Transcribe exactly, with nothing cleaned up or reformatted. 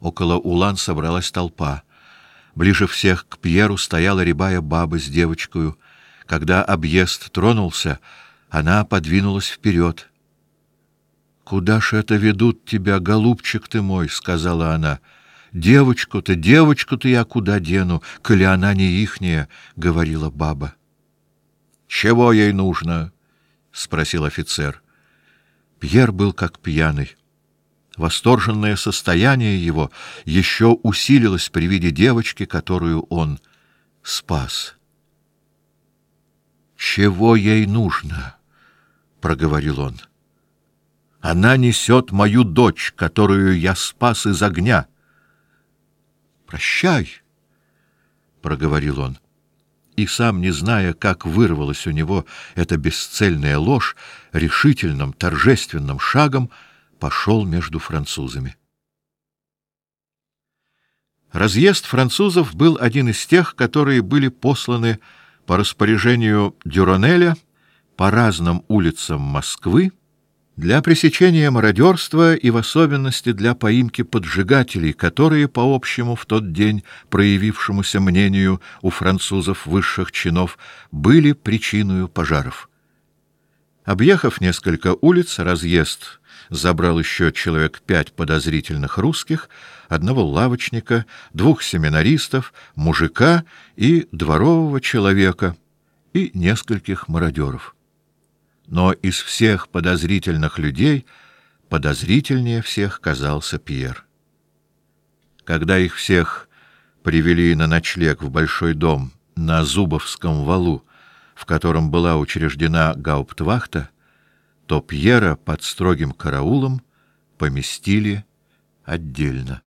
Около улан собралась толпа. Ближе всех к Пьеру стояла рябая баба с девочкою. Когда объезд тронулся, она подвинулась вперед. «Куда ж это ведут тебя, голубчик ты мой?» — сказала она. «Девочку-то, девочку-то я куда дену, коли она не ихняя?» — говорила баба. «Чего ей нужно?» — спросил офицер. Пьер был как пьяный. Восторженное состояние его еще усилилось при виде девочки, которую он спас. «Чего ей нужно?» — проговорил он. «Она несет мою дочь, которую я спас из огня». «Прощай», — проговорил он. И сам, не зная, как вырвалась у него эта бесцельная ложь, решительным, торжественным шагом пошел между французами. Разъезд французов был один из тех, которые были посланы по распоряжению Дюронеля по разным улицам Москвы для пресечения мародерства и в особенности для поимки поджигателей, которые, по общему в тот день проявившемуся мнению у французов высших чинов, были причиной пожаров. Объехав несколько улиц, разъезд забрал еще человек пять подозрительных русских, одного лавочника, двух семинаристов, мужика и дворового человека, и нескольких мародеров. Но из всех подозрительных людей подозрительнее всех казался Пьер. Когда их всех привели на ночлег в большой дом на Зубовском валу, в котором была учреждена гауптвахта, то Пьера под строгим караулом поместили отдельно.